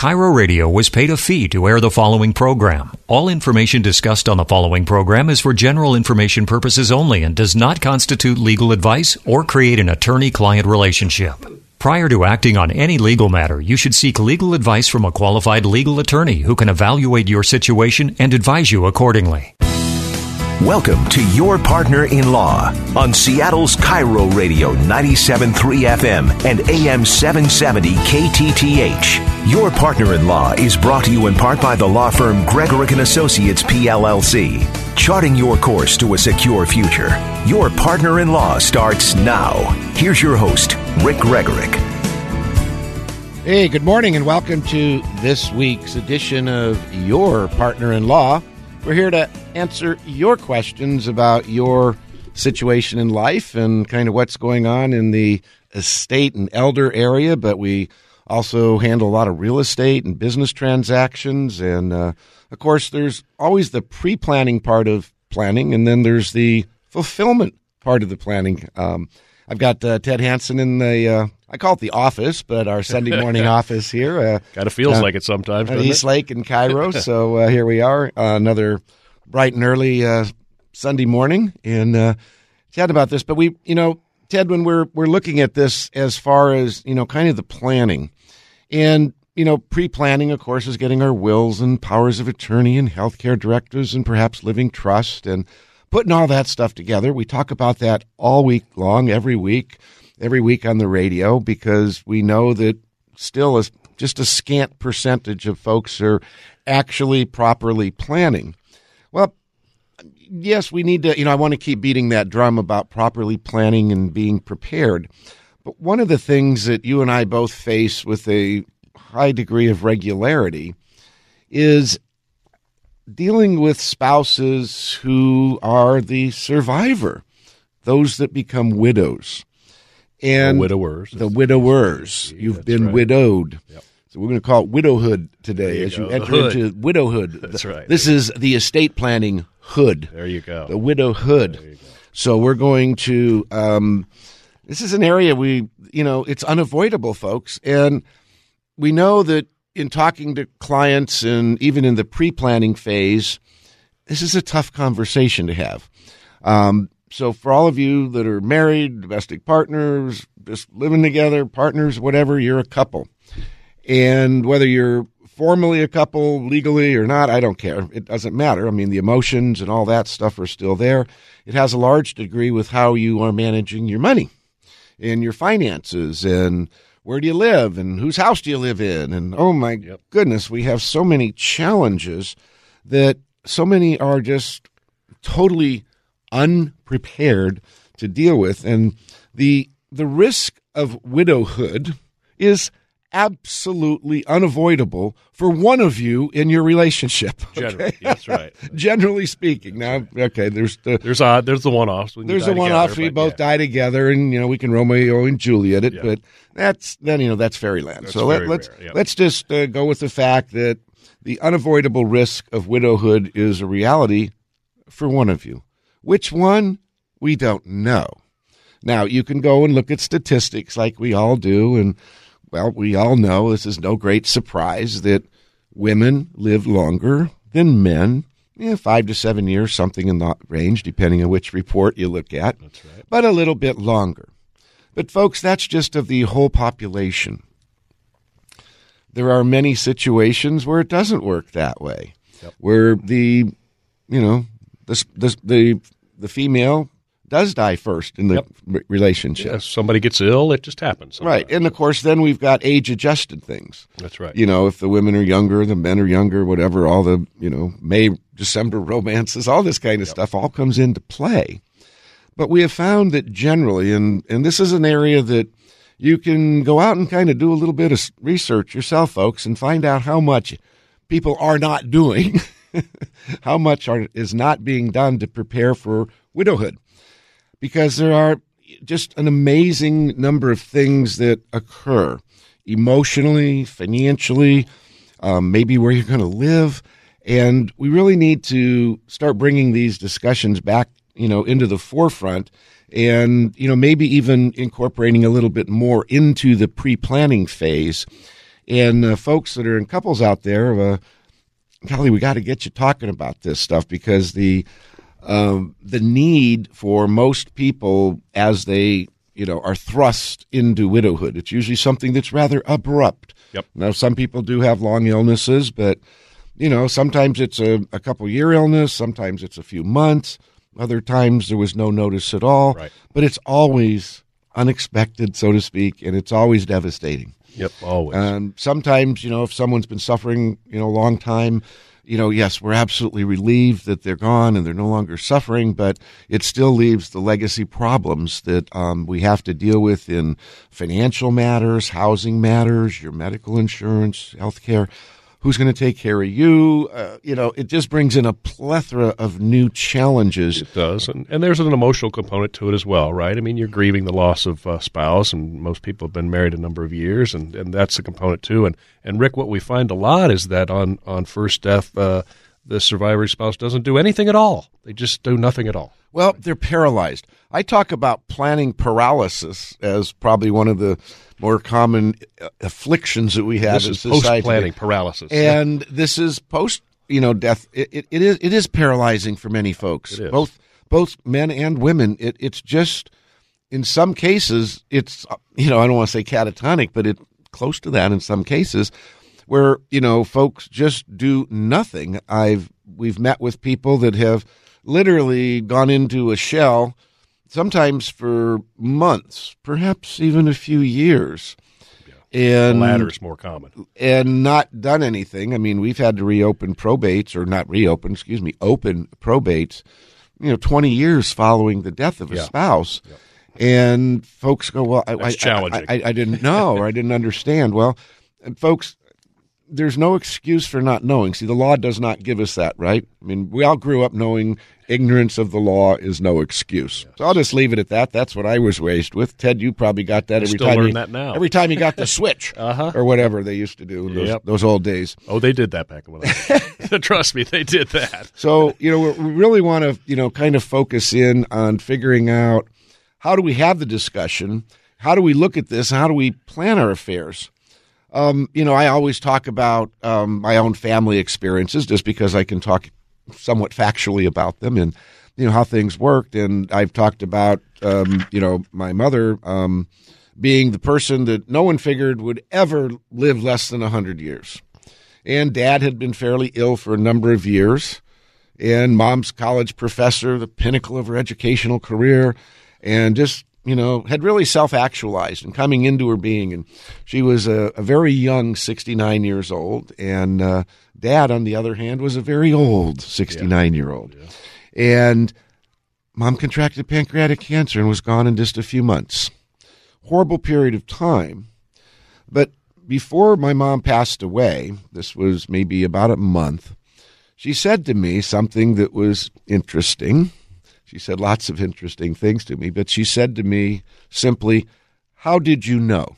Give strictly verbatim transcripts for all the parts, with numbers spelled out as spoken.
Cairo Radio was paid a fee to air the following program. All information discussed on the following program is for general information purposes only and does not constitute legal advice or create an attorney-client relationship. Prior to acting on any legal matter, you should seek legal advice from a qualified legal attorney who can evaluate your situation and advise you accordingly. Welcome to Your Partner in Law on Seattle's Cairo Radio ninety-seven point three F M and A M seven seventy K T T H. Your Partner in Law is brought to you in part by the law firm Gregorick and Associates, P L L C. Charting your course to a secure future. Your Partner in Law starts now. Here's your host, Rick Gregorick. Hey, good morning and welcome to this week's edition of Your Partner in Law. We're here to answer your questions about your situation in life and kind of what's going on in the estate and elder area, but we also handle a lot of real estate and business transactions. And, uh, of course, there's always the pre-planning part of planning, and then there's the fulfillment part of the planning. Um, I've got uh, Ted Hansen in the, uh, I call it the office, but our Sunday morning office here. Uh, kind of feels uh, like it sometimes, doesn't East it? Lake in Cairo. So uh, here we are, uh, another bright and early uh, Sunday morning, and uh, chat about this. But we, you know, Ted, when we're we're looking at this as far as, you know, kind of the planning, and, you know, pre-planning, of course, is getting our wills and powers of attorney and healthcare directives and perhaps living trust and putting all that stuff together. We talk about that all week long, every week, every week on the radio, because we know that still is just a scant percentage of folks are actually properly planning. Well, yes, we need to, you know, I want to keep beating that drum about properly planning and being prepared. But one of the things that you and I both face with a high degree of regularity is dealing with spouses who are the survivor, those that become widows. And the widowers. The widowers. You've been right. widowed. Yep. So we're going to call it widowhood today you as go. you The enter hood. into widowhood. That's right. This is the estate planning hood. There you go. The widowhood. There you go. So we're going to, um, this is an area we, you know, it's unavoidable, folks. And we know that in talking to clients and even in the pre-planning phase, this is a tough conversation to have. Um, so for all of you that are married, domestic partners, just living together, partners, whatever, you're a couple. And whether you're formally a couple, legally or not, I don't care. It doesn't matter. I mean, the emotions and all that stuff are still there. It has a large degree with how you are managing your money and your finances and where do you live and whose house do you live in? And oh my yep. goodness, we have so many challenges that so many are just totally unprepared to deal with. And the the risk of widowhood is absolutely unavoidable for one of you in your relationship. Okay? Generally, that's right. Generally speaking. That's now, right. okay, there's the there's uh, there's the one-offs. When there's the a one-off. We both yeah. die together, and you know we can Romeo and Juliet it. Yeah. But that's then you know that's fairyland. That's so let, let's yep. let's just uh, go with the fact that the unavoidable risk of widowhood is a reality for one of you. Which one? We don't know. Now you can go and look at statistics like we all do, and well, we all know this is no great surprise that women live longer than men, yeah, five to seven years, something in that range, depending on which report you look at, that's right. But a little bit longer. But, folks, that's just of the whole population. There are many situations where it doesn't work that way, yep. where the, you know, the, the, the, the female does die first in the yep. r- relationship. Yeah, if somebody gets ill, it just happens. Sometimes. Right. And, of course, then we've got age-adjusted things. That's right. You know, if the women are younger, the men are younger, whatever, all the, you know, May, December romances, all this kind of yep. stuff all comes into play. But we have found that generally, and, and this is an area that you can go out and kind of do a little bit of research yourself, folks, and find out how much people are not doing, how much are, is not being done to prepare for widowhood. Because there are just an amazing number of things that occur emotionally, financially, um, maybe where you're going to live. And we really need to start bringing these discussions back, you know, into the forefront and, you know, maybe even incorporating a little bit more into the pre-planning phase And uh, folks that are in couples out there, uh, golly, we got to get you talking about this stuff, because the um, the need for most people as they you know are thrust into widowhood, it's usually something that's rather abrupt. Yep. Now, some people do have long illnesses, but you know sometimes it's a, a couple year illness, sometimes it's a few months, other times there was no notice at all. Right. But it's always unexpected, so to speak, and it's always devastating. Yep, always. Um, sometimes, you know, if someone's been suffering, you know, a long time, you know, yes, we're absolutely relieved that they're gone and they're no longer suffering, but it still leaves the legacy problems that um, we have to deal with in financial matters, housing matters, your medical insurance, health care. Who's going to take care of you? Uh, you know, it just brings in a plethora of new challenges. It does, and, and there's an emotional component to it as well, right? I mean, you're grieving the loss of a spouse, and most people have been married a number of years, and, and that's a component too. And, and Rick, what we find a lot is that on, on first death, uh, the survivor spouse doesn't do anything at all. They just do nothing at all. Well, they're paralyzed. I talk about planning paralysis as probably one of the more common afflictions that we have this in is society. Post-planning paralysis. And this is post, you know, death. It, it, it is it is paralyzing for many folks, It is. both both men and women. It, it's just, in some cases, it's, you know, I don't want to say catatonic, but it's close to that in some cases, where, you know, folks just do nothing. I've we've met with people that have literally gone into a shell, sometimes for months, perhaps even a few years. Yeah. And the latter is more common. And not done anything. I mean, we've had to reopen probates, or not reopen, excuse me, open probates, you know, twenty years following the death of a Yeah. spouse. Yeah. And folks go, well, I, That's I, challenging. I, I, I didn't know, or I didn't understand. Well, and folks, there's no excuse for not knowing. See, the law does not give us that, right? I mean, we all grew up knowing ignorance of the law is no excuse. Yes. So I'll just leave it at that. That's what I was raised with. Ted, you probably got that I every still time. learn you, that now. Every time you got the switch, uh-huh. or whatever they used to do in those, Yep. those old days. Oh, they did that back when I trust me, they did that. So, you know, we really want to, you know, kind of focus in on figuring out, how do we have the discussion? How do we look at this? How do we plan our affairs? Um, you know, I always talk about um, my own family experiences, just because I can talk somewhat factually about them and, you know, how things worked. And I've talked about, um, you know, my mother um, being the person that no one figured would ever live less than one hundred years. And Dad had been fairly ill for a number of years. And Mom's college professor, the pinnacle of her educational career, and just, you know, had really self-actualized and coming into her being. And she was a, a very young sixty-nine years old. And uh, Dad, on the other hand, was a very old sixty-nine-year-old. Yeah. Yeah. And Mom contracted pancreatic cancer and was gone in just a few months. Horrible period of time. But before my mom passed away, this was maybe about a month, she said to me something that was interesting. She said lots of interesting things to me, but she said to me simply, "How did you know?"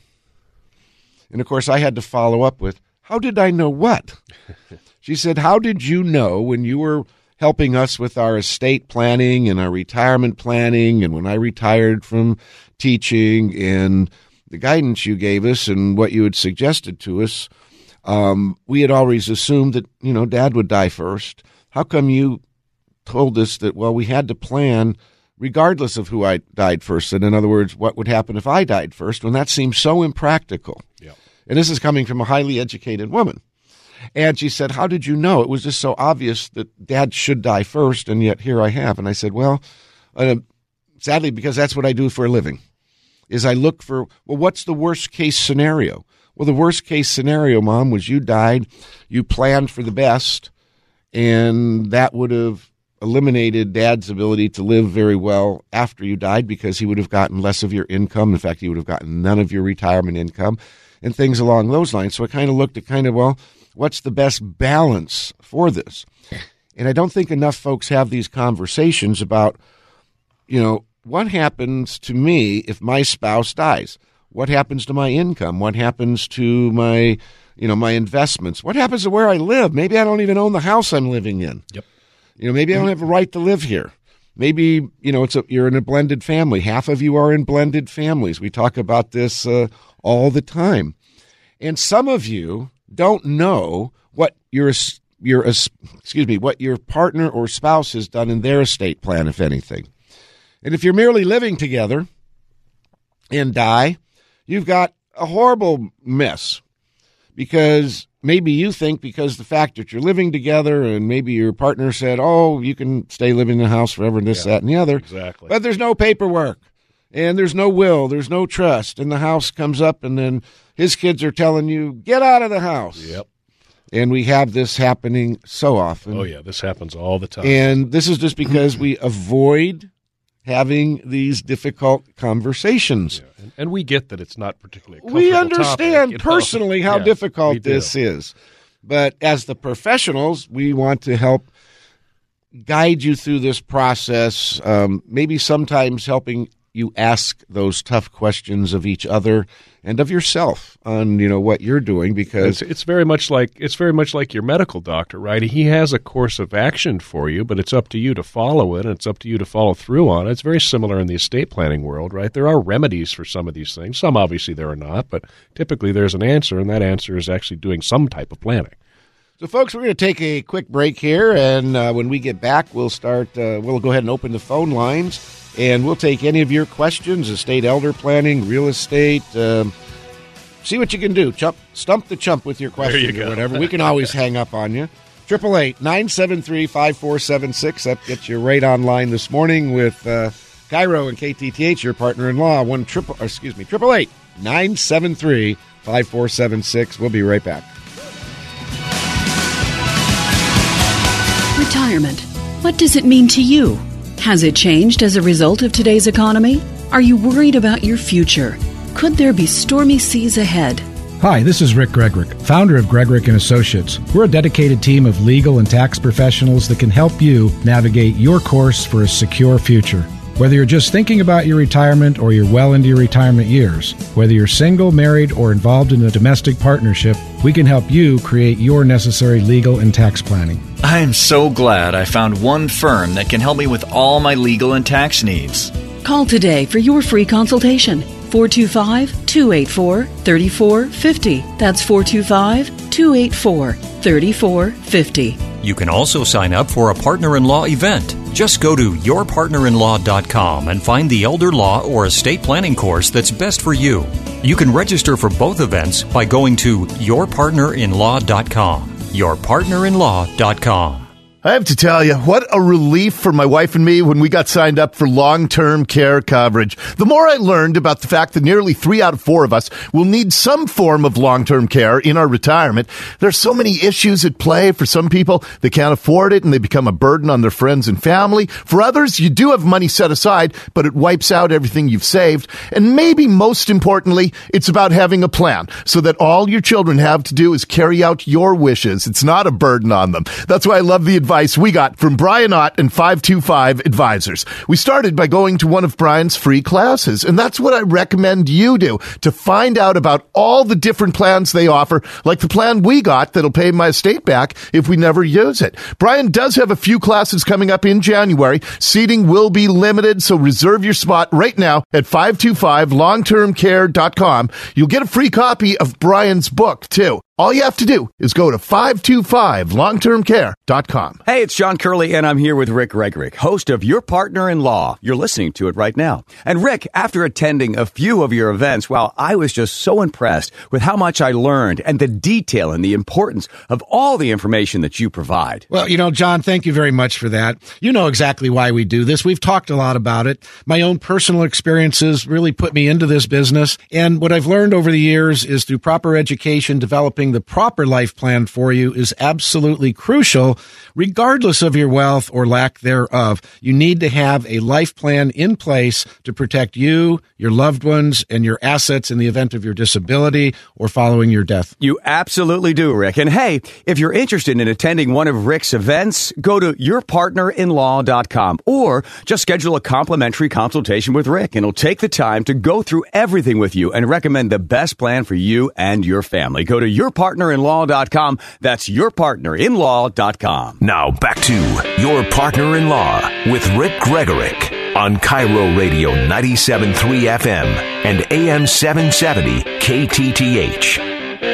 And, of course, I had to follow up with, "How did I know what?" She said, "How did you know when you were helping us with our estate planning and our retirement planning, and when I retired from teaching, and the guidance you gave us and what you had suggested to us, um, we had always assumed that, you know, Dad would die first. How come you told us that, well, we had to plan regardless of who I died first? And in other words, what would happen if I died first, when that seems so impractical?" Yep. And this is coming from a highly educated woman. And she said, "How did you know? It was just so obvious that Dad should die first, and yet here I have." And I said, well, uh, sadly, because that's what I do for a living, is I look for, well, what's the worst case scenario? Well, the worst case scenario, Mom, was you died, you planned for the best, and that would have eliminated Dad's ability to live very well after you died, because he would have gotten less of your income. In fact, he would have gotten none of your retirement income and things along those lines. So I kind of looked at kind of, well, what's the best balance for this? And I don't think enough folks have these conversations about, you know, what happens to me if my spouse dies? What happens to my income? What happens to my, you know, my investments? What happens to where I live? Maybe I don't even own the house I'm living in. Yep. You know, maybe I don't have a right to live here. Maybe, you know, it's a, you're in a blended family. Half of you are in blended families. We talk about this uh, all the time. And some of you don't know what your your excuse me, what your partner or spouse has done in their estate plan, if anything. And if you're merely living together and die, you've got a horrible mess, because maybe you think because the fact that you're living together and maybe your partner said, oh, you can stay living in the house forever, and this, yeah, that, and the other. Exactly. But there's no paperwork, and there's no will, there's no trust, and the house comes up, and then his kids are telling you, get out of the house. Yep. And we have this happening so often. Oh, yeah, this happens all the time. And this is just because we avoid having these difficult conversations. Yeah. And, and we get that it's not particularly a comfortable We understand topic, you know? personally how yeah, difficult this is. But as the professionals, we want to help guide you through this process, um, maybe sometimes helping you ask those tough questions of each other and of yourself on, you know, what you're doing, because it's, it's very much like it's very much like your medical doctor, right? He has a course of action for you, but it's up to you to follow it, and it's up to you to follow through on it. It's very similar in the estate planning world, right? There are remedies for some of these things. Some obviously there are not, but typically there's an answer, and that answer is actually doing some type of planning. So, folks, we're going to take a quick break here, and uh, when we get back, we'll start. Uh, we'll go ahead and open the phone lines. And we'll take any of your questions, estate elder planning, real estate. Um, see what you can do. Chump, stump the chump with your questions or whatever. We can always hang up on you. eight eight eight, nine seven three, five four seven six. That gets you right online this morning with uh, Cairo and K T T H, your partner-in-law. One triple, excuse me, eight eight eight, nine seven three, five four seven six. We'll be right back. Retirement. What does it mean to you? Has it changed as a result of today's economy? Are you worried about your future? Could there be stormy seas ahead? Hi, this is Rick Gregrick, founder of Gregrick and Associates. We're a dedicated team of legal and tax professionals that can help you navigate your course for a secure future. Whether you're just thinking about your retirement or you're well into your retirement years, whether you're single, married, or involved in a domestic partnership, we can help you create your necessary legal and tax planning. I am so glad I found one firm that can help me with all my legal and tax needs. Call today for your free consultation. four two five, two eight four, three four five zero. That's four two five, two eight four, three four five zero. You can also sign up for a partner-in-law event. Just go to your partner in law dot com and find the elder law or estate planning course that's best for you. You can register for both events by going to your partner in law dot com. your partner in law dot com. I have to tell you, what a relief for my wife and me when we got signed up for long-term care coverage. The more I learned about the fact that nearly three out of four of us will need some form of long-term care in our retirement, there's so many issues at play. For some people, they can't afford it and they become a burden on their friends and family. For others, you do have money set aside, but it wipes out everything you've saved. And maybe most importantly, it's about having a plan so that all your children have to do is carry out your wishes. It's not a burden on them. That's why I love the advice we got from Brian Ott and five two five Advisors. We started by going to one of Brian's free classes, and that's what I recommend you do to find out about all the different plans they offer, like the plan we got that'll pay my estate back if we never use it. Brian does have a few classes coming up in January. Seating will be limited, so reserve your spot right now at five two five long term care dot com. You'll get a free copy of Brian's book, too. All you have to do is go to five two five long term care dot com. Hey, it's John Curley, and I'm here with Rick Gregrick, host of Your Partner-in-Law. You're listening to it right now. And Rick, after attending a few of your events, well, I was just so impressed with how much I learned and the detail and the importance of all the information that you provide. Well, you know, John, thank you very much for that. You know exactly why we do this. We've talked a lot about it. My own personal experiences really put me into this business. And what I've learned over the years is through proper education, developing the proper life plan for you is absolutely crucial, regardless of your wealth or lack thereof. You need to have a life plan in place to protect you, your loved ones, and your assets in the event of your disability or following your death. You absolutely do, Rick. And hey, if you're interested in attending one of Rick's events, go to your partner in law dot com or just schedule a complimentary consultation with Rick, and he'll take the time to go through everything with you and recommend the best plan for you and your family. Go to your partner in law dot com. That's your partner in law dot com. Now back to Your Partner-in-Law with Rick Gregrick on Cairo Radio ninety-seven point three F M and A M seven seventy K T T H.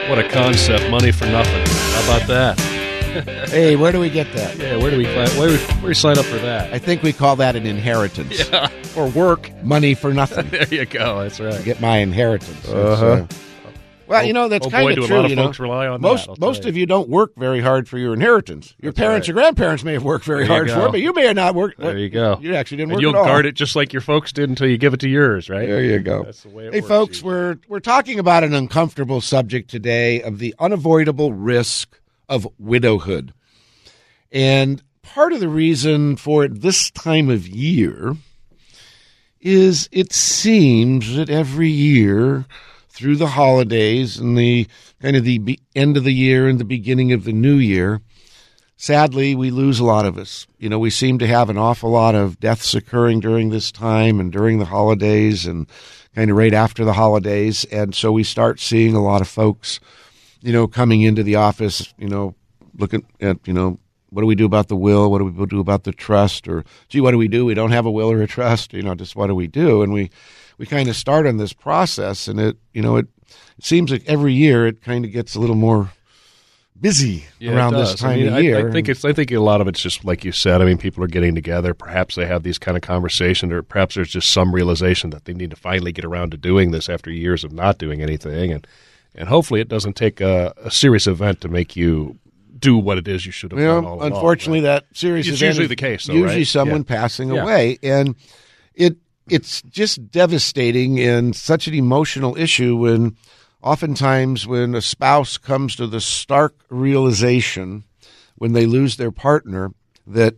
What a concept, money for nothing. How about that? Hey, where do we get that? Yeah, where do we where do we, where do we sign up for that? I think we call that an inheritance. Yeah, or work. Money for nothing. There you go. That's right. Get my inheritance. Uh-huh. Uh, well, you know, that's oh, kind boy, of do true. A lot of you know, folks rely on most that, most you. of you don't work very hard for your inheritance. Your That's parents right. or grandparents may have worked very There you hard go. for it, but you may have not worked. There you go. You actually didn't and work you'll at all. guard it just like your folks did until you give it to yours, right? There you go. That's the way it hey, works, folks, usually. we're we're talking about an uncomfortable subject today of the unavoidable risk of widowhood. And part of the reason for it this time of year is it seems that every year through the holidays and the kind of the be- end of the year and the beginning of the new year, sadly, we lose a lot of us. You know, we seem to have an awful lot of deaths occurring during this time and during the holidays and kind of right after the holidays. And so we start seeing a lot of folks, you know, coming into the office, you know, looking at, you know, what do we do about the will? What do we do about the trust? Or, gee, what do we do? We don't have a will or a trust. You know, just what do we do? And we, we kind of start on this process, and it, you know, it, it seems like every year it kind of gets a little more busy Yeah, around it this does. time I mean, of I, year. I think it's. I think a lot of it's just like you said. I mean, people are getting together. Perhaps they have these kind of conversations, or perhaps there's just some realization that they need to finally get around to doing this after years of not doing anything, and and hopefully it doesn't take a, a serious event to make you do what it is you should have Well, done all along. unfortunately, right? that serious It's event usually is the case, though, usually right? someone Yeah. passing Yeah. away, and it it's just devastating and such an emotional issue when oftentimes when a spouse comes to the stark realization when they lose their partner that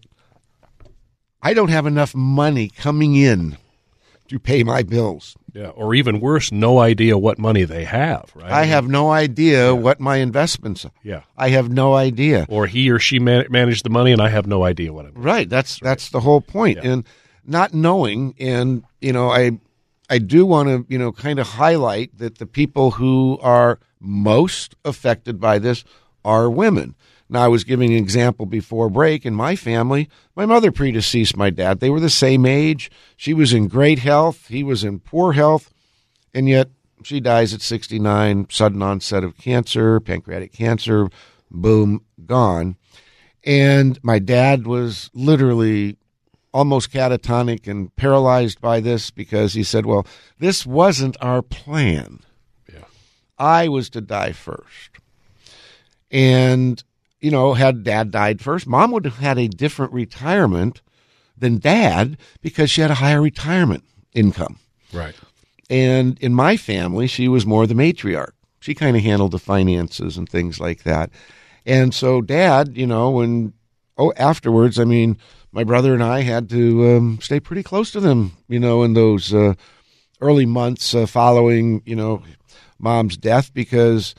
I don't have enough money coming in to pay my bills. Yeah, or even worse, no idea what money they have. Right? I have no idea what my investments are. Yeah. I have no idea. Or he or she man- managed the money, and I have no idea what I'm. Right. That's that's the whole point. Yeah. And not knowing, and you know, I I do want to you know kind of highlight that the people who are most affected by this are women. Now, I was giving an example before break. In my family, my mother predeceased my dad. They were the same age. She was in great health. He was in poor health. And yet she dies at sixty-nine, sudden onset of cancer, pancreatic cancer, boom, gone. And my dad was literally almost catatonic and paralyzed by this because he said, well, this wasn't our plan. Yeah. I was to die first. And you know, had dad died first, mom would have had a different retirement than dad because she had a higher retirement income. Right. And in my family, she was more the matriarch. She kind of handled the finances and things like that. And so dad, you know, when, oh, afterwards, I mean, my brother and I had to um, stay pretty close to them, you know, in those uh, early months uh, following, you know, mom's death because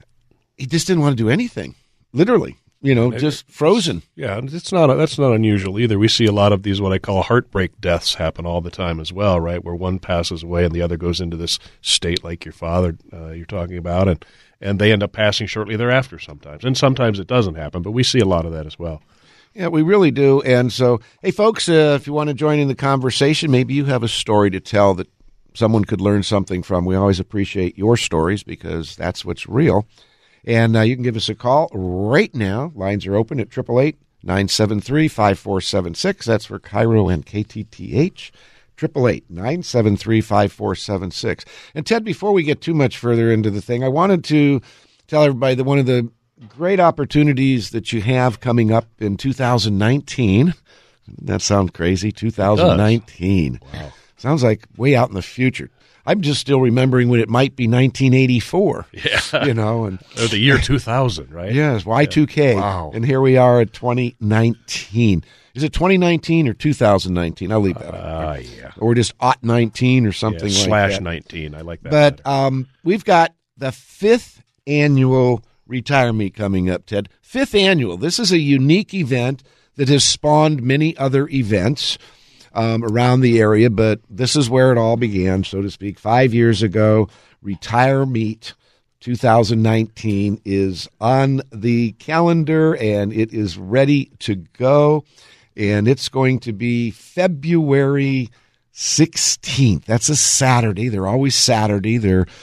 he just didn't want to do anything. Literally, you know, just frozen. Yeah, and it's not that's not unusual either. We see a lot of these what I call heartbreak deaths happen all the time as well, right? Where one passes away and the other goes into this state like your father uh, you're talking about, and and they end up passing shortly thereafter sometimes, and sometimes it doesn't happen, but we see a lot of that as well. Yeah, we really do. And so, hey, folks, uh, if you want to join in the conversation, maybe you have a story to tell that someone could learn something from. We always appreciate your stories because that's what's real. And uh, you can give us a call right now. Lines are open at eight eight eight, nine seven three, five four seven six. That's for Cairo and K T T H. eight eight eight, nine seven three, five four seven six. And, Ted, before we get too much further into the thing, I wanted to tell everybody that one of the great opportunities that you have coming up in two thousand nineteen, that sounds crazy, two thousand nineteen. Wow. Sounds like way out in the future. I'm just still remembering when it might be nineteen eighty-four. Yeah. You know, and or the year two thousand, right? Yes, Y two K. Yeah. Wow. And here we are at twenty nineteen. Is it twenty nineteen or two thousand nineteen? I'll leave that out. Ah, uh, yeah. Or just aught nineteen or something yeah, like slash that. Slash nineteen. I like that. But um, we've got the fifth annual Retire Me coming up, Ted. Fifth annual. This is a unique event that has spawned many other events Um, around the area, but this is where it all began, so to speak. Five years ago, Retire Meet twenty nineteen is on the calendar, and it is ready to go, and it's going to be February sixteenth. That's a Saturday. They're always Saturday. They're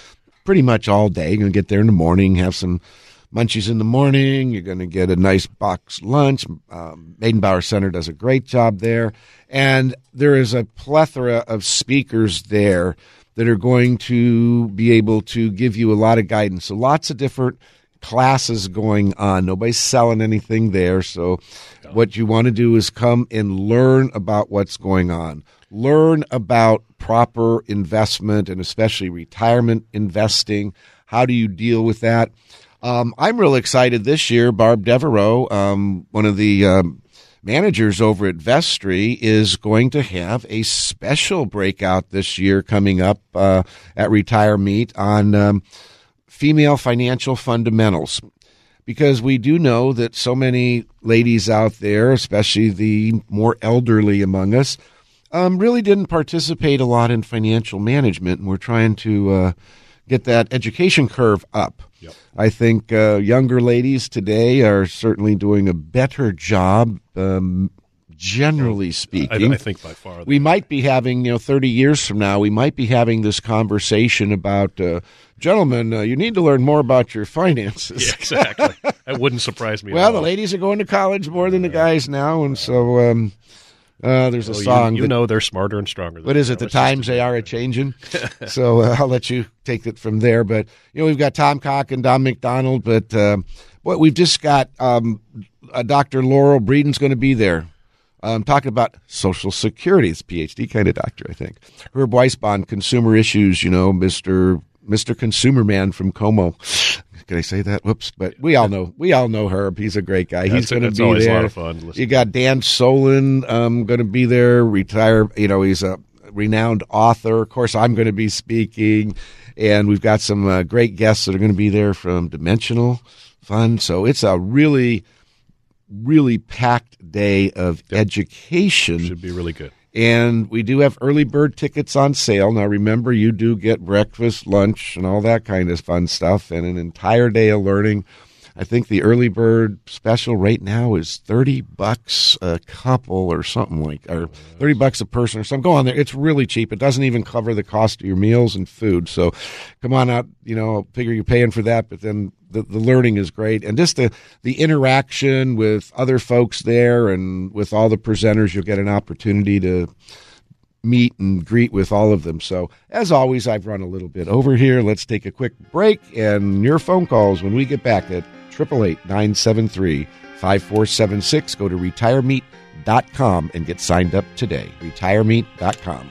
pretty much all day. You're going to get there in the morning, have some munchies in the morning. You're going to get a nice box lunch. Um, Maidenbauer Center does a great job there. And there is a plethora of speakers there that are going to be able to give you a lot of guidance. So lots of different classes going on. Nobody's selling anything there. So what you want to do is come and learn about what's going on. Learn about proper investment and especially retirement investing. How do you deal with that? Um, I'm really excited this year. Barb Devereaux, um, one of the um, managers over at Vestry, is going to have a special breakout this year coming up uh, at Retire Meet on um, female financial fundamentals. Because we do know that so many ladies out there, especially the more elderly among us, um, really didn't participate a lot in financial management, and we're trying to uh, get that education curve up. Yep. I think uh, younger ladies today are certainly doing a better job, um, generally speaking. I, I think by far. We might be having, you know, thirty years from now, we might be having this conversation about, uh, gentlemen, uh, you need to learn more about your finances. Yeah, exactly. That wouldn't surprise me Well, at all. the ladies are going to college more than the guys now, and so um, uh, there's a well, song. You, you that, know they're smarter and stronger. Than what is it? The times they are a-changing. So uh, I'll let you take it from there. But, you know, we've got Tom Cock and Don McDonald, but uh, what we've just got um, uh, Doctor Laurel Breeden's going to be there. Um, talking about Social Security. It's a P H D kind of doctor, I think. Herb Weisbond, Consumer Issues, you know, Mister Mister Consumer Man from Como. Can I say that? Whoops. But we all know we all know Herb. He's a great guy. That's He's going to be always there. A lot of fun to listen You got Dan Solon um, going to be there, retire. You know, he's a renowned author. Of course, I'm going to be speaking. And we've got some uh, great guests that are going to be there from Dimensional Fund. So it's a really, really packed day of yep. education. Should be really good. And we do have early bird tickets on sale. Now, remember, you do get breakfast, lunch, and all that kind of fun stuff, and an entire day of learning. I think the early bird special right now is thirty bucks a couple or something like, or thirty bucks a person or something. Go on there. It's really cheap. It doesn't even cover the cost of your meals and food. So come on out. You know, figure you're paying for that, but then the, the learning is great. And just the, the interaction with other folks there and with all the presenters, you'll get an opportunity to meet and greet with all of them. So, as always, I've run a little bit over here. Let's take a quick break, and your phone calls when we get back at eight eight eight, nine seven three, five four seven six. Go to retire meet dot com and get signed up today. retire meet dot com.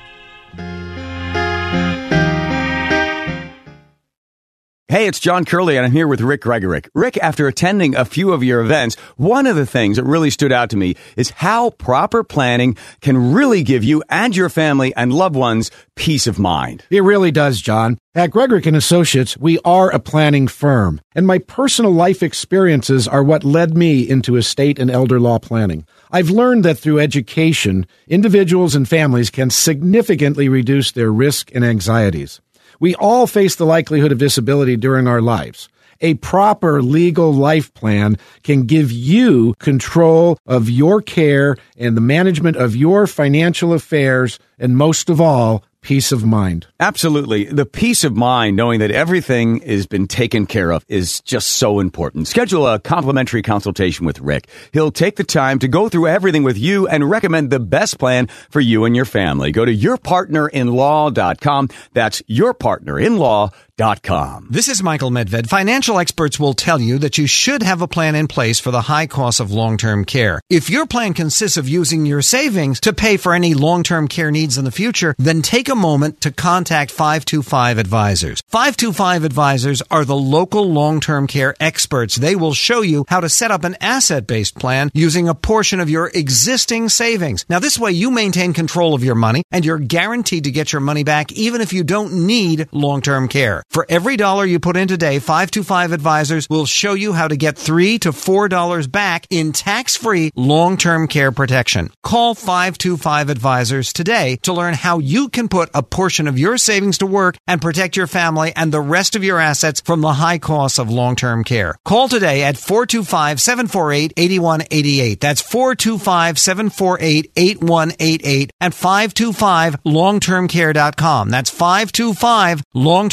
Hey, it's John Curley, and I'm here with Rick Gregorek. Rick, after attending a few of your events, one of the things that really stood out to me is how proper planning can really give you and your family and loved ones peace of mind. It really does, John. At Gregorek and Associates, we are a planning firm, and my personal life experiences are what led me into estate and elder law planning. I've learned that through education, individuals and families can significantly reduce their risk and anxieties. We all face the likelihood of disability during our lives. A proper legal life plan can give you control of your care and the management of your financial affairs, and most of all, peace of mind. Absolutely. The peace of mind, knowing that everything has been taken care of, is just so important. Schedule a complimentary consultation with Rick. He'll take the time to go through everything with you and recommend the best plan for you and your family. Go to your partner in law dot com. That's your partner in law dot com. This is Michael Medved. Financial experts will tell you that you should have a plan in place for the high cost of long-term care. If your plan consists of using your savings to pay for any long-term care needs in the future, then take a moment to contact five two five Advisors. five two five Advisors are the local long-term care experts. They will show you how to set up an asset-based plan using a portion of your existing savings. Now, this way you maintain control of your money, and you're guaranteed to get your money back even if you don't need long-term care. For every dollar you put in today, five two five Advisors will show you how to get three to four dollars back in tax-free long-term care protection. Call five two five Advisors today to learn how you can put a portion of your savings to work and protect your family and the rest of your assets from the high costs of long-term care. Call today at four two five, seven four eight, eight one eight eight. That's four two five, seven four eight, eight one eight eight at five two five long term care dot com. That's five two five long term care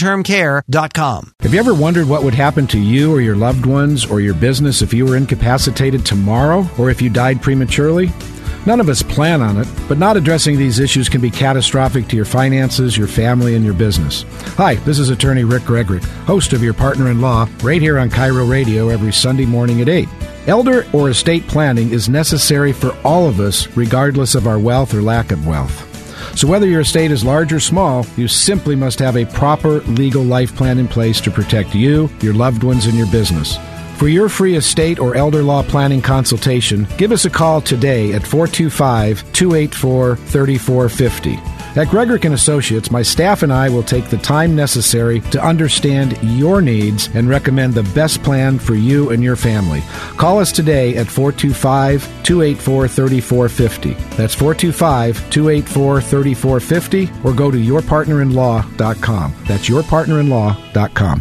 care dot com. Have you ever wondered what would happen to you or your loved ones or your business if you were incapacitated tomorrow or if you died prematurely? None of us plan on it, but not addressing these issues can be catastrophic to your finances, your family, and your business. Hi, this is attorney Rick Gregorick, host of Your Partner-in-Law, right here on Cairo Radio every Sunday morning at eight. Elder or estate planning is necessary for all of us, regardless of our wealth or lack of wealth. So whether your estate is large or small, you simply must have a proper legal life plan in place to protect you, your loved ones, and your business. For your free estate or elder law planning consultation, give us a call today at four two five, two eight four, three four five zero. At Gregorick and Associates, my staff and I will take the time necessary to understand your needs and recommend the best plan for you and your family. Call us today at four two five, two eight four, three four five zero. That's four two five, two eight four, three four five zero, or go to your partner in law dot com. That's your partner in law dot com.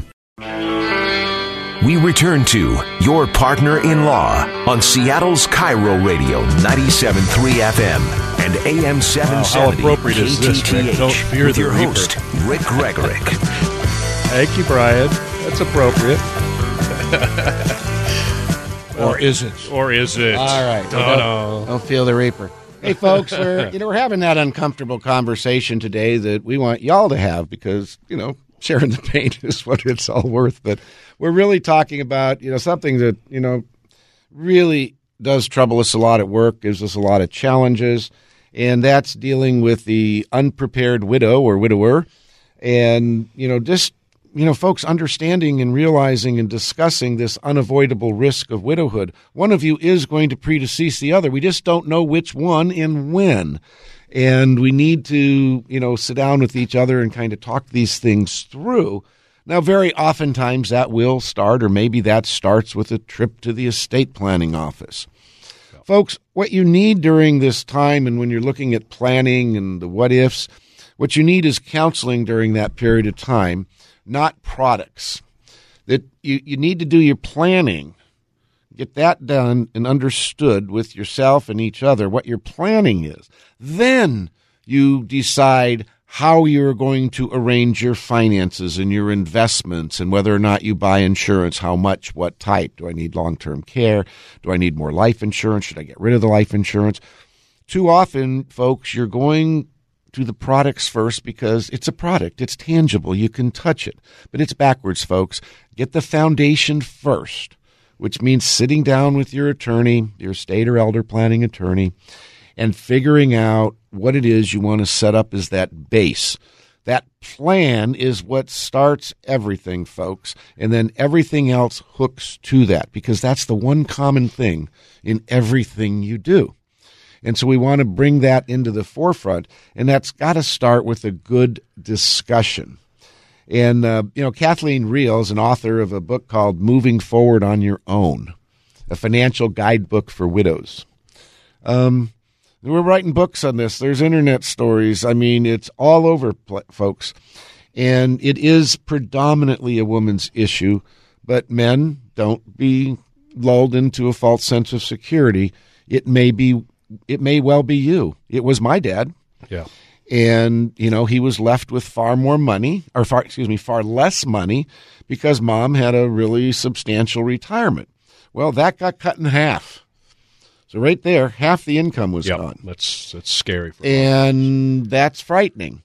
We return to Your Partner-in-Law on Seattle's Cairo Radio ninety-seven point three F M and A M seven seventy wow, how appropriate is this, Rick? Don't fear with the your Reaper. host, Rick Gregorick. Thank you, Brian. That's appropriate. Or is it? Or is it? All right. No, Well, no. don't, don't feel the Reaper. Hey, folks, we're you know we're having that uncomfortable conversation today that we want y'all to have because you know sharing the pain is what it's all worth. But we're really talking about you know something that you know really does trouble us a lot at work, gives us a lot of challenges, and that's dealing with the unprepared widow or widower, and you know just. You know, folks understanding and realizing and discussing this unavoidable risk of widowhood. One of you is going to predecease the other. We just don't know which one and when. And we need to, you know, sit down with each other and kind of talk these things through. Now, very oftentimes that will start, or maybe that starts with a trip to the estate planning office. Yeah. Folks, what you need during this time and when you're looking at planning and the what ifs, what you need is counseling during that period of time. Not products. That you, you need to do your planning, get that done and understood with yourself and each other, what your planning is. Then you decide how you're going to arrange your finances and your investments and whether or not you buy insurance, how much, what type. Do I need long-term care? Do I need more life insurance? Should I get rid of the life insurance? Too often, folks, you're going to the products first because it's a product. It's tangible. You can touch it. But it's backwards, folks. Get the foundation first, which means sitting down with your attorney, your estate or elder planning attorney, and figuring out what it is you want to set up as that base. That plan is what starts everything, folks, and then everything else hooks to that because that's the one common thing in everything you do. And so we want to bring that into the forefront, and that's got to start with a good discussion. And, uh, you know, Kathleen Reel is an author of a book called Moving Forward on Your Own, a financial guidebook for widows. Um, we're writing books on this. There's internet stories. I mean, it's all over, folks. And it is predominantly a woman's issue, but men, don't be lulled into a false sense of security. It may be It may well be you. It was my dad. Yeah. And, you know, he was left with far more money, or far, excuse me, far less money because mom had a really substantial retirement. Well, that got cut in half. So right there, half the income was yeah, gone. That's, that's scary. For and mom. That's frightening.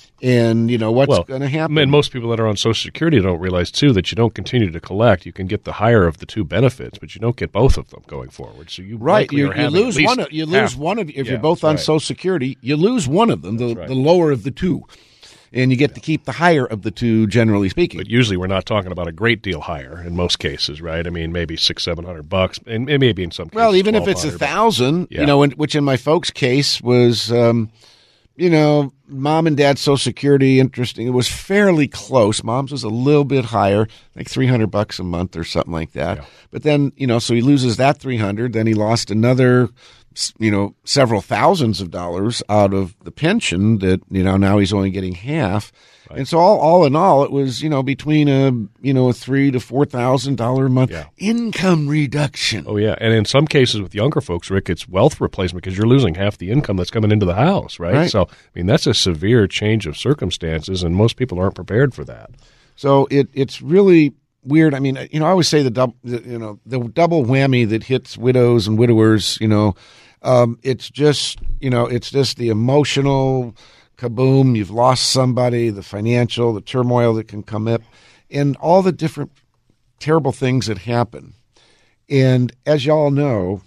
And, you know, what's well, going to happen? And most people that are on Social Security don't realize, too, that you don't continue to collect. You can get the higher of the two benefits, but you don't get both of them going forward. So you right, you, you lose one. Of, you lose half. one of. If yeah, you're both on right. Social Security, you lose one of them, the, right. the lower of the two, and you get yeah. to keep the higher of the two. Generally speaking, but usually we're not talking about a great deal higher in most cases, right? I mean, maybe six, seven hundred bucks, and maybe in some cases. Well, even if it's a thousand, yeah. you know, which in my folks' case was. Um, You know, mom and dad's Social Security, interesting. It was fairly close. Mom's was a little bit higher, like three hundred bucks a month or something like that. Yeah. But then, you know, so he loses that three hundred. Then he lost another, you know, several thousands of dollars out of the pension that, you know, now he's only getting half. Right. And so all, all in all, it was, you know, between a, you know, a three to four thousand dollar a month yeah. income reduction. Oh yeah, and in some cases with younger folks, Rick, it's wealth replacement because you're losing half the income that's coming into the house, right? right? So I mean, that's a severe change of circumstances, and most people aren't prepared for that. So it it's really weird. I mean, you know, I always say the double, you know, the double whammy that hits widows and widowers. You know, um, it's just, you know, it's just the emotional kaboom. You've lost somebody, the financial, the turmoil that can come up, and all the different terrible things that happen. And as y'all know,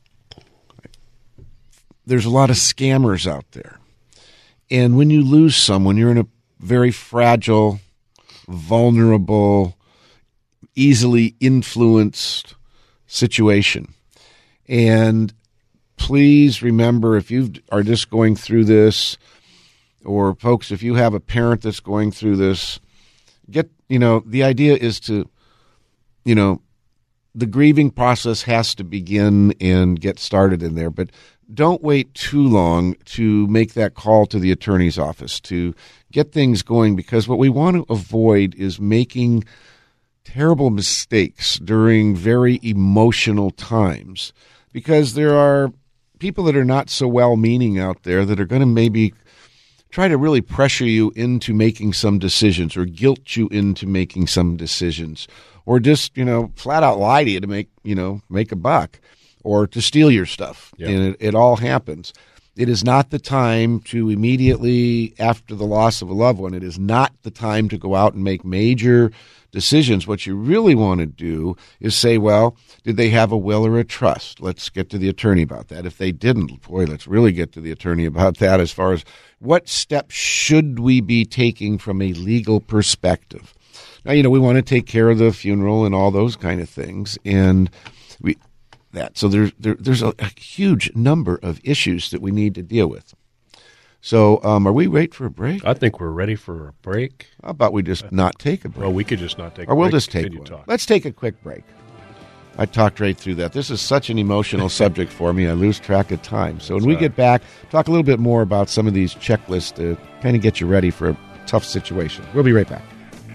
there's a lot of scammers out there. And when you lose someone, you're in a very fragile, vulnerable, easily influenced situation. And please remember, if you are just going through this, or folks, if you have a parent that's going through this, get, you know, the idea is to, you know, the grieving process has to begin and get started in there, but don't wait too long to make that call to the attorney's office to get things going, because what we want to avoid is making terrible mistakes during very emotional times, because there are people that are not so well-meaning out there that are going to maybe try to really pressure you into making some decisions or guilt you into making some decisions, or just, you know, flat out lie to you to make, you know, make a buck, or to steal your stuff. Yeah. And it, it all happens. It is not the time to immediately, after the loss of a loved one, it is not the time to go out and make major decisions. What you really want to do is say, well, did they have a will or a trust? Let's get to the attorney about that. If they didn't, boy, let's really get to the attorney about that as far as what steps should we be taking from a legal perspective. Now, you know, we want to take care of the funeral and all those kind of things, and we that. So there's there, there's a, a huge number of issues that we need to deal with. So um, are we ready for a break? I think we're ready for a break. How about we just not take a break? Well, we could just not take or a break. Or we'll just take one. Talk. Let's take a quick break. I talked right through that. This is such an emotional subject for me. I lose track of time. So when That's we right. get back, talk a little bit more about some of these checklists to kind of get you ready for a tough situation. We'll be right back.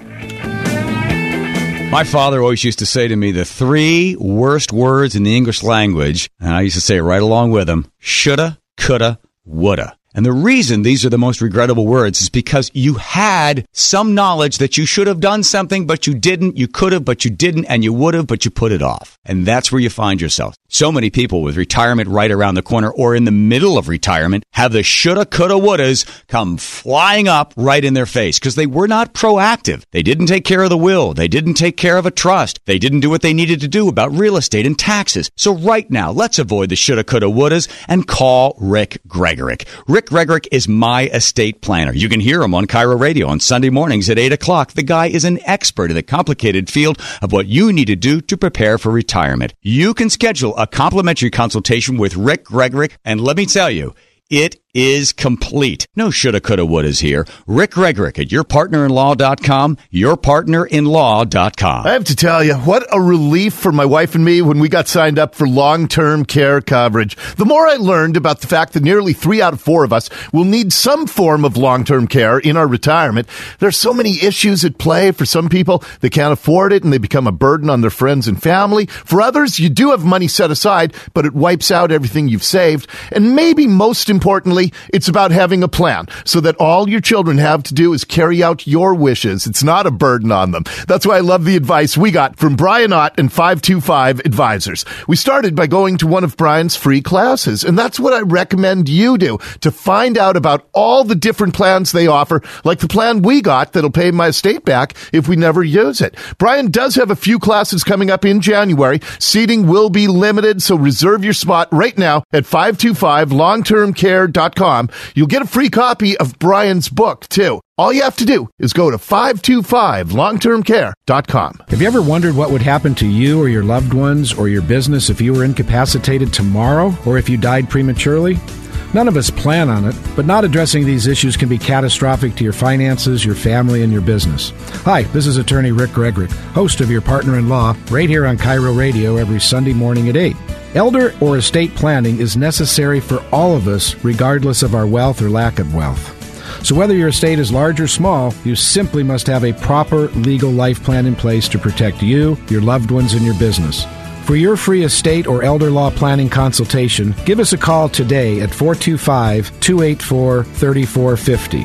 My father always used to say to me the three worst words in the English language, and I used to say it right along with him: shoulda, coulda, woulda. And the reason these are the most regrettable words is because you had some knowledge that you should have done something, but you didn't. You could have, but you didn't, and you would have, but you put it off. And that's where you find yourself. So many people with retirement right around the corner or in the middle of retirement have the shoulda, coulda, wouldas come flying up right in their face because they were not proactive. They didn't take care of the will. They didn't take care of a trust. They didn't do what they needed to do about real estate and taxes. So right now, let's avoid the shoulda, coulda, wouldas and call Rick Gregorick. Rick Gregorick is my estate planner. You can hear him on Cairo Radio on Sunday mornings at eight o'clock. The guy is an expert in the complicated field of what you need to do to prepare for retirement. You can schedule a complimentary consultation with Rick Gregorick, and let me tell you, it is complete. No shoulda, coulda, wouldas here. Rick Gregorick at your partner in law dot com, your partner in law dot com. I have to tell you, what a relief for my wife and me when we got signed up for long-term care coverage. The more I learned about the fact that nearly three out of four of us will need some form of long-term care in our retirement, there's so many issues at play. For some people, they can't afford it and they become a burden on their friends and family. For others, you do have money set aside, but it wipes out everything you've saved. And maybe most importantly, it's about having a plan so that all your children have to do is carry out your wishes. It's not a burden on them. That's why I love the advice we got from Brian Ott and five two five Advisors. We started by going to one of Brian's free classes, and that's what I recommend you do to find out about all the different plans they offer, like the plan we got that'll pay my estate back if we never use it. Brian does have a few classes coming up in January. Seating will be limited, so reserve your spot right now at five two five long term care dot com. You'll get a free copy of Brian's book, too. All you have to do is go to five two five long term care dot com. Have you ever wondered what would happen to you or your loved ones or your business if you were incapacitated tomorrow or if you died prematurely? None of us plan on it, but not addressing these issues can be catastrophic to your finances, your family, and your business. Hi, this is attorney Rick Gregorick, host of Your Partner in Law, right here on Cairo Radio every Sunday morning at eight. Elder or estate planning is necessary for all of us, regardless of our wealth or lack of wealth. So whether your estate is large or small, you simply must have a proper legal life plan in place to protect you, your loved ones, and your business. For your free estate or elder law planning consultation, give us a call today at four two five, two eight four, three four five zero.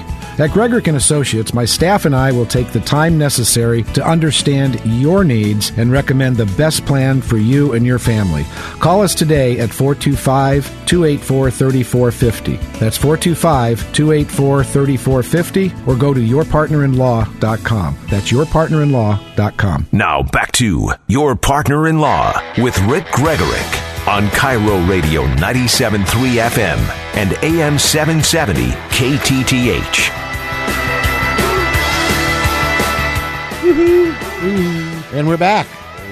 At Gregorick and Associates, my staff and I will take the time necessary to understand your needs and recommend the best plan for you and your family. Call us today at four two five, two eight four, three four five zero. That's four two five, two eight four, three four five zero, or go to your partner in law dot com. That's your partner in law dot com. Now back to Your Partner-in-Law with Rick Gregorick on Cairo Radio ninety-seven point three F M and A M seven seventy K T T H. And we're back.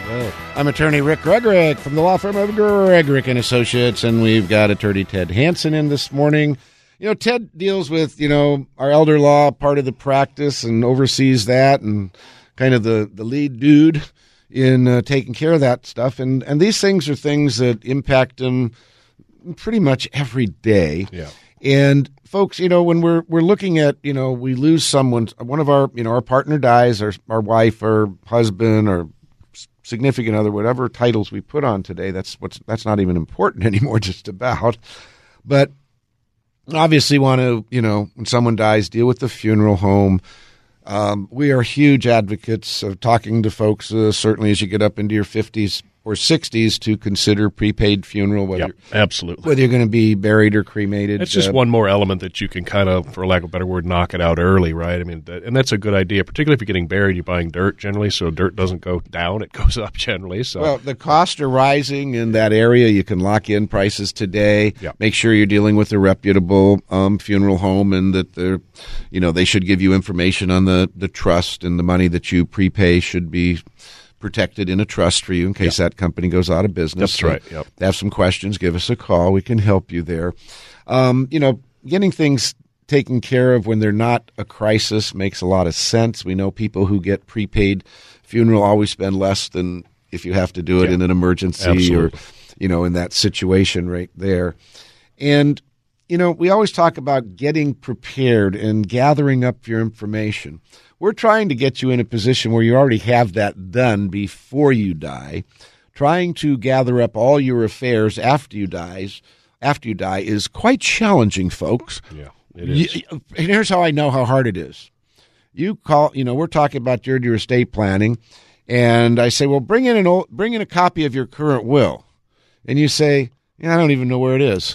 I'm attorney Rick Gregorick from the law firm of Gregorick and Associates, and we've got attorney Ted Hansen in this morning. You know, Ted deals with, you know, our elder law part of the practice and oversees that and kind of the, the lead dude in uh, taking care of that stuff. And, and these things are things that impact him pretty much every day. Yeah. And folks, you know, when we're we're looking at, you know, we lose someone, one of our, you know, our partner dies, or our wife or husband or significant other, whatever titles we put on today, that's what's that's not even important anymore, just about. But obviously want to, you know, when someone dies, deal with the funeral home. Um, we are huge advocates of talking to folks, uh, certainly as you get up into your fifties or sixties, to consider prepaid funeral, whether, yep, absolutely. whether you're going to be buried or cremated. It's just uh, one more element that you can kind of, for lack of a better word, knock it out early, right? I mean, that, and that's a good idea, particularly if you're getting buried, you're buying dirt generally, so dirt doesn't go down, it goes up generally. So, well, the costs are rising in that area. You can lock in prices today. Yep. Make sure you're dealing with a reputable um, funeral home, and that they're, you know, they should give you information on the, the trust, and the money that you prepay should be protected in a trust for you in case yep. that company goes out of business. That's so right. Yep. Have some questions, give us a call. We can help you there. Um, you know, getting things taken care of when they're not a crisis makes a lot of sense. We know people who get prepaid funeral always spend less than if you have to do it yeah. in an emergency Absolutely. or, you know, in that situation right there. And, you know, we always talk about getting prepared and gathering up your information. We're trying to get you in a position where you already have that done before you die. Trying to gather up all your affairs after you dies, after you die is quite challenging, folks. Yeah, it is. You, and here's how I know how hard it is. You call, you know, we're talking about your, your estate planning, and I say, well, bring in an old, bring in a copy of your current will, and you say, yeah, I don't even know where it is.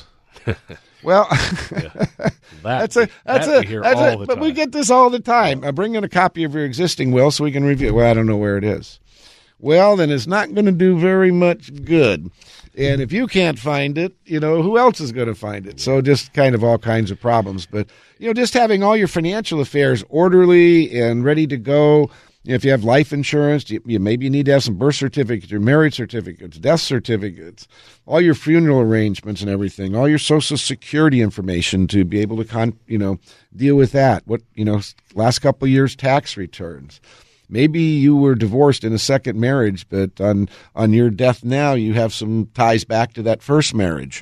Well, yeah. that, that's a that's that a we hear that's all a, the but time. we get this all the time. Uh, bring in a copy of your existing will so we can review it. Well, I don't know where it is. Well, then it's not going to do very much good. And if you can't find it, you know, who else is going to find it? So just kind of all kinds of problems. But, you know, just having all your financial affairs orderly and ready to go. You know, if you have life insurance, you, you maybe you need to have some birth certificates, your marriage certificates, death certificates, all your funeral arrangements and everything, all your Social Security information to be able to, con, you know, deal with that. What, you know, last couple of years tax returns. Maybe you were divorced in a second marriage, but on on your death now, you have some ties back to that first marriage.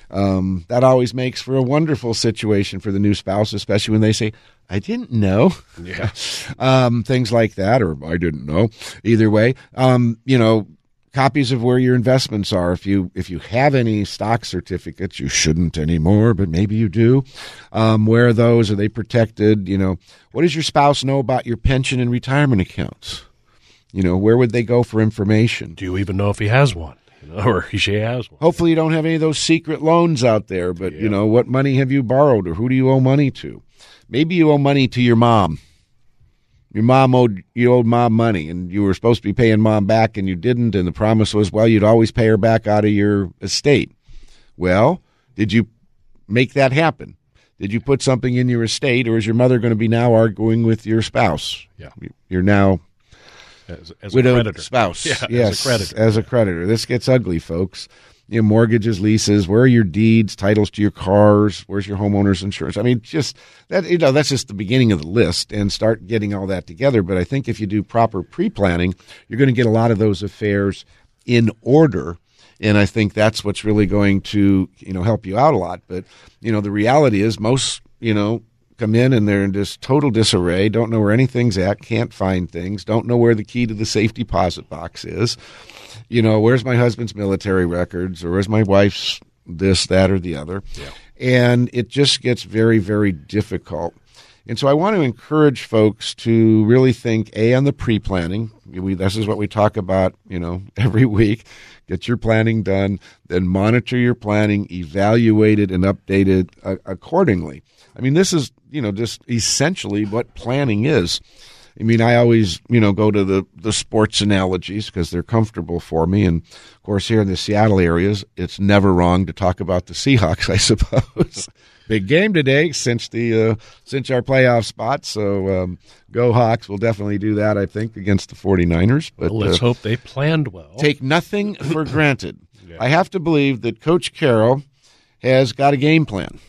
Um, that always makes for a wonderful situation for the new spouse, especially when they say, I didn't know. Yeah. um, things like that, or I didn't know. Either way, um, you know, copies of where your investments are. If you if you have any stock certificates, you shouldn't anymore, but maybe you do. Um, where are those? Are they protected? You know, what does your spouse know about your pension and retirement accounts? You know, where would they go for information? Do you even know if he has one? You know, or she has one. Hopefully you don't have any of those secret loans out there, but, yeah. you know, what money have you borrowed, or who do you owe money to? Maybe you owe money to your mom. Your mom owed, you owed mom money, and you were supposed to be paying mom back, and you didn't, and the promise was, well, you'd always pay her back out of your estate. Well, did you make that happen? Did you put something in your estate, or is your mother going to be now arguing with your spouse? Yeah. You're now as, as widowed a creditor. spouse. Yeah, yes, as a creditor. As a creditor. This gets ugly, folks. You know, mortgages, leases, where are your deeds, titles to your cars, where's your homeowner's insurance? I mean, just that, you know, that's just the beginning of the list, and start getting all that together. But I think if you do proper pre-planning, you're going to get a lot of those affairs in order. And I think that's what's really going to, you know, help you out a lot. But, you know, the reality is most, you know, come in and they're in this total disarray, don't know where anything's at, can't find things, don't know where the key to the safe deposit box is. You know, where's my husband's military records, or where's my wife's this, that, or the other. Yeah. And it just gets very, very difficult. And so I want to encourage folks to really think, A, on the pre-planning. We, this is what we talk about, you know, every week. Get your planning done, then monitor your planning, evaluate it, and update it uh, accordingly. I mean, this is, you know, just essentially what planning is. I mean, I always, you know, go to the, the sports analogies because they're comfortable for me. And, of course, here in the Seattle areas, it's never wrong to talk about the Seahawks, I suppose. Big game today since the uh, since our playoff spot. So um, go Hawks. We'll definitely do that, I think, against the 49ers. But well, let's uh, hope they planned well. Take nothing for granted. Yeah. I have to believe that Coach Carroll has got a game plan.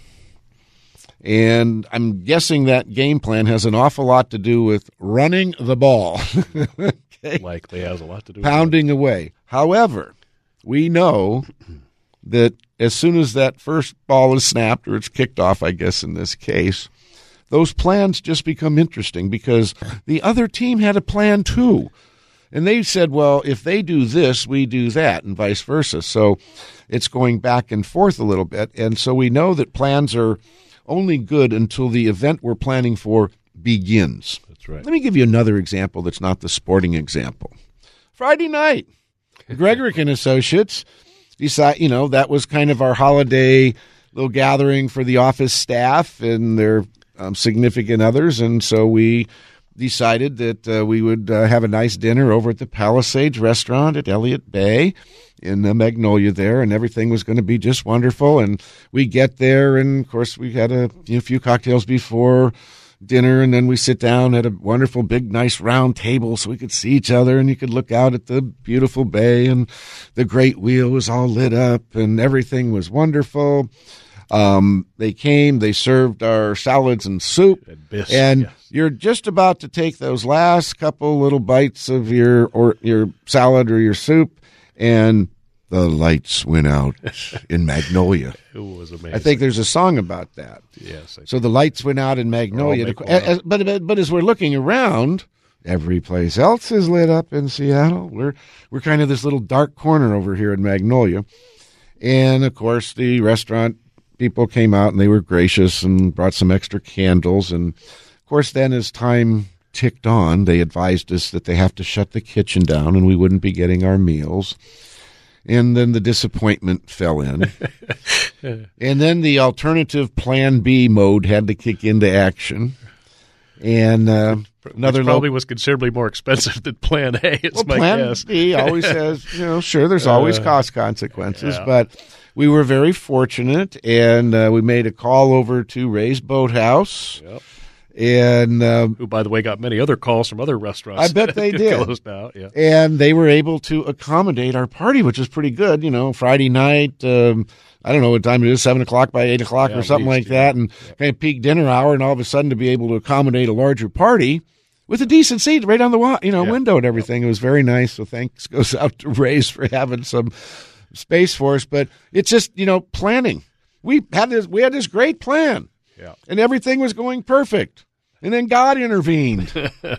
And I'm guessing that game plan has an awful lot to do with running the ball. Okay? Likely has a lot to do with pounding that. Away. However, we know that as soon as that first ball is snapped, or it's kicked off, I guess in this case, those plans just become interesting because the other team had a plan too. And they said, well, if they do this, we do that, and vice versa. So it's going back and forth a little bit. And so we know that plans are only good until the event we're planning for begins. That's right. Let me give you another example that's not the sporting example. Friday night, Gregorick and Associates decide, you know, that was kind of our holiday little gathering for the office staff and their um, significant others, and so we decided that uh, we would uh, have a nice dinner over at the Palisades restaurant at Elliott Bay in uh, Magnolia there, and everything was going to be just wonderful. And we get there, and of course we had a you know, few cocktails before dinner, and then we sit down at a wonderful big nice round table so we could see each other, and you could look out at the beautiful bay, and the great wheel was all lit up, and everything was wonderful. Um, they came, they served our salads and soup, and, bis, and yes. You're just about to take those last couple little bites of your or your salad or your soup, and the lights went out in Magnolia. It was amazing. I think there's a song about that. Yes. I so the lights went out in Magnolia. As, but, but but as we're looking around, every place else is lit up in Seattle. We're we're kind of this little dark corner over here in Magnolia, and of course the restaurant people came out and they were gracious and brought some extra candles. And of course, then as time ticked on, they advised us that they have to shut the kitchen down and we wouldn't be getting our meals. And then the disappointment fell in. And then the alternative plan B mode had to kick into action. And uh, another Which probably low, was considerably more expensive than plan A, it's well, my plan guess. B always has, you know, sure, there's always Uh, cost consequences, yeah. but we were very fortunate, and uh, we made a call over to Ray's Boathouse. Yep. And um, who, by the way, got many other calls from other restaurants. I bet they that did. Closed out, yeah. And they were able to accommodate our party, which was pretty good. You know, Friday night, um, I don't know what time it is, seven o'clock by eight o'clock Yeah, or something at like least, that, yeah. and kind of peak dinner hour, and all of a sudden to be able to accommodate a larger party with a decent seat right on the wa- you know Yeah. window and everything. It was very nice. So thanks goes out to Ray's for having some space for us. But it's just, you know, planning. We had this we had this great plan. Yeah. And everything was going perfect. And then God intervened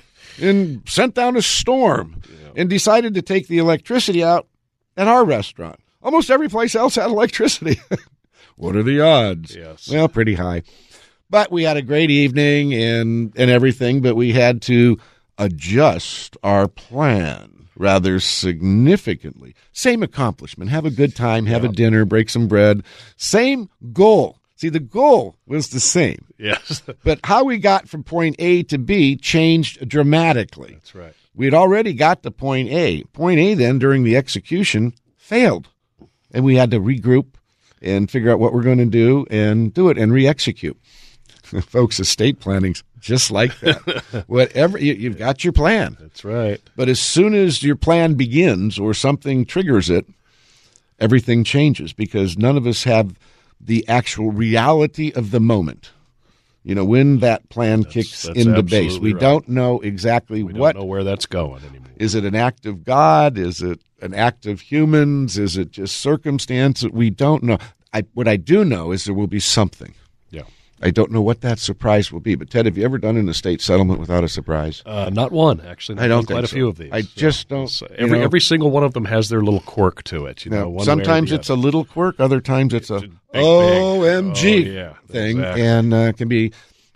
and sent down a storm Yeah. and decided to take the electricity out at our restaurant. Almost every place else had electricity. What are the odds? Yes. Well, pretty high. But we had a great evening and, and everything, but we had to adjust our plan rather significantly. Same accomplishment. Have a good time, have Yeah. a dinner, break some bread. Same goal. See, the goal was the same. Yes. But how we got from point A to B changed dramatically. That's right. We had already got to point A. Point A then, during the execution, failed. And we had to regroup and figure out what we're going to do and do it and re-execute. Folks, estate planning's just like that. Whatever you, you've got your plan. That's right. But as soon as your plan begins or something triggers it, everything changes because none of us have the actual reality of the moment. You know, when that plan That's- kicks that's into base, absolutely we right. don't know exactly We what don't know where that's going anymore. is it an act of God? Is it an act of humans? Is it just circumstance? We don't know. I, what I do know is there will be something. Yeah. I don't know what that surprise will be. But, Ted, have you ever done an estate settlement without a surprise? Uh, not one, actually. I don't Quite think a so. few of these. I just don't. It's, uh, you every know, every single one of them has their little quirk to it. You know, now, one way or sometimes the it's other. a little quirk. Other times it's a big, big. O M G Oh, yeah, thing. exactly. And uh, can be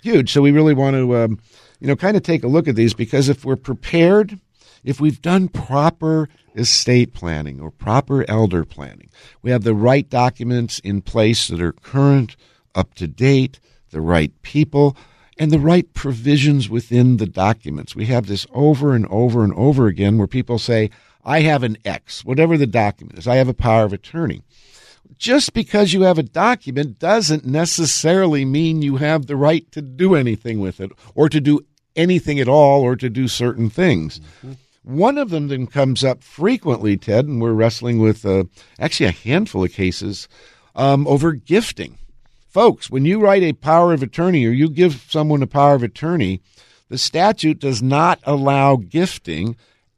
huge. So we really want to, um, you know, kind of take a look at these, because if we're prepared, if we've done proper estate planning or proper elder planning, we have the right documents in place that are current, up to date, the right people, and the right provisions within the documents. We have this over and over and over again where people say, I have an X, whatever the document is, I have a power of attorney. Just because you have a document doesn't necessarily mean you have the right to do anything with it, or to do anything at all, or to do certain things. Mm-hmm. One of them that comes up frequently, Ted, and we're wrestling with uh, actually a handful of cases um, over gifting. Folks, when you write a power of attorney or you give someone a power of attorney, the statute does not allow gifting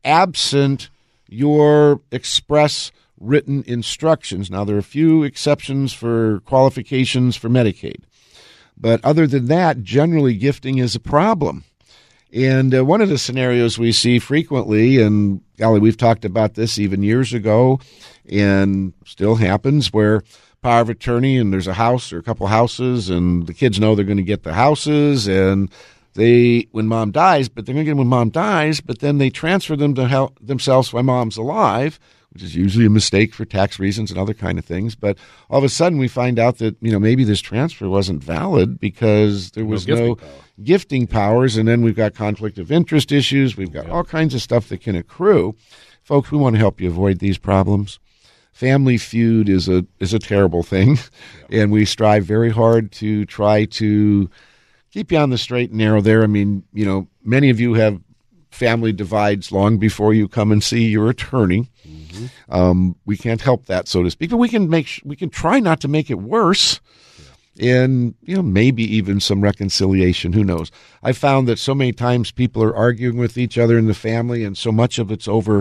absent your express written instructions. Now, there are a few exceptions for qualifications for Medicaid. But other than that, generally gifting is a problem. And uh, one of the scenarios we see frequently, and golly, we've talked about this even years ago, and still happens, where power of attorney and there's a house or a couple houses, and the kids know they're going to get the houses, and they, when mom dies, but they're going to get them when mom dies, but then they transfer them to help themselves while mom's alive, which is usually a mistake for tax reasons and other kind of things. But all of a sudden we find out that, you know, maybe this transfer wasn't valid because there was no, no gifting, power. gifting powers, and then we've got conflict of interest issues. We've got yeah. all kinds of stuff that can accrue. Folks, we want to help you avoid these problems. Family feud is a is a terrible thing, yeah. and we strive very hard to try to keep you on the straight and narrow there. I mean, you know, many of you have family divides long before you come and see your attorney. Mm-hmm. Um, we can't help that, so to speak, but we can make we can try not to make it worse, yeah. and you know, maybe even some reconciliation. Who knows? I found that so many times people are arguing with each other in the family, and so much of it's over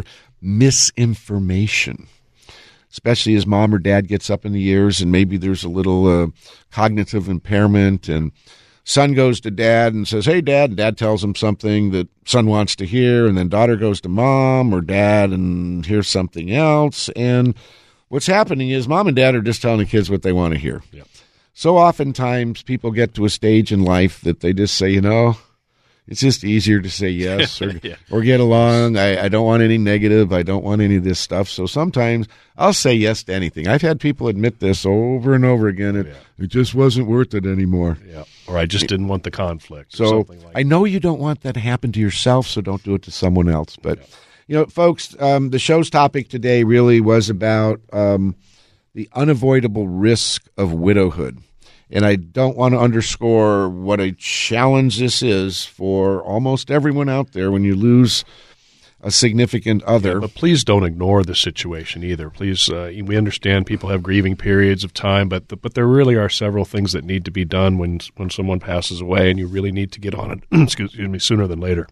misinformation. Especially as mom or dad gets up in the years and maybe there's a little uh, cognitive impairment, and son goes to dad and says, hey, dad, and dad tells him something that son wants to hear, and then daughter goes to mom or dad and hears something else. And what's happening is mom and dad are just telling the kids what they want to hear. Yep. So oftentimes people get to a stage in life that they just say, you know, it's just easier to say yes or, yeah. or get along. I, I don't want any negative. I don't want any of this stuff. So sometimes I'll say yes to anything. I've had people admit this over and over again. It, yeah. it just wasn't worth it anymore. Yeah. Or I just didn't want the conflict. So or something like I know you don't want that to happen to yourself, so don't do it to someone else. But, yeah. you know, folks, um, the show's topic today really was about um, the unavoidable risk of widowhood. And I don't want to underscore what a challenge this is for almost everyone out there when you lose a significant other. Yeah, but please don't ignore the situation either. Please, uh, we understand people have grieving periods of time, but the, but there really are several things that need to be done when when someone passes away, and you really need to get on it. excuse me, sooner than later.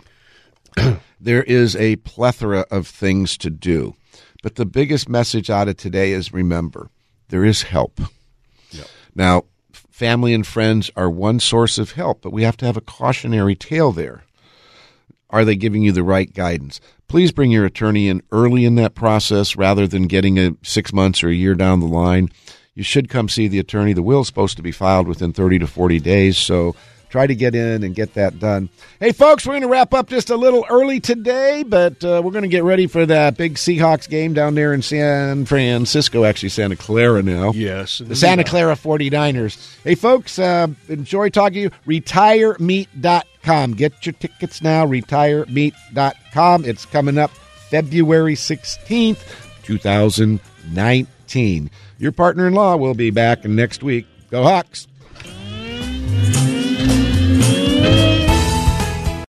There is a plethora of things to do, but the biggest message out of today is remember there is help. Yeah. Now, family and friends are one source of help, but we have to have a cautionary tale there. Are they giving you the right guidance? Please bring your attorney in early in that process rather than getting a six months or a year down the line. You should come see the attorney. The will is supposed to be filed within thirty to forty days, so try to get in and get that done. Hey, folks, we're going to wrap up just a little early today, but uh, we're going to get ready for that big Seahawks game down there in San Francisco, actually Santa Clara now. Yes. The Santa Clara forty-niners. Hey, folks, uh, enjoy talking to you. retire meet dot com. Get your tickets now, retire meet dot com. It's coming up February sixteenth, twenty nineteen. Your partner-in-law will be back next week. Go Hawks.